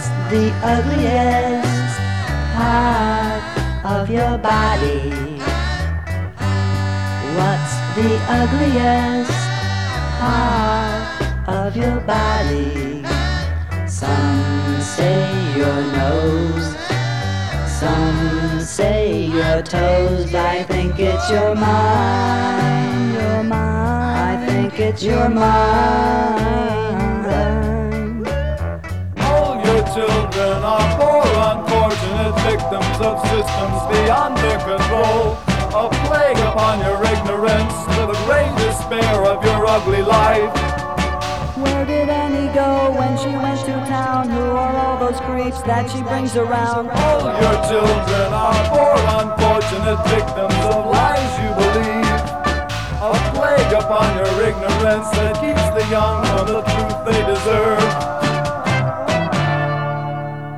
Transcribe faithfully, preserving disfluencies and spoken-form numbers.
the ugliest part of your body? What's the ugliest part of your body? Some say your nose, some say your toes, but I think it's your mind, your mind. I think it's your mind. All your children are poor, unfortunate victims of systems beyond their control. A plague upon your ignorance, to the great despair of your ugly life. Where did Annie go when she went to town? Who are all those creeps that she brings around? All your children are poor, unfortunate victims of lies you believe. A plague upon your ignorance that keeps the young from the truth they deserve.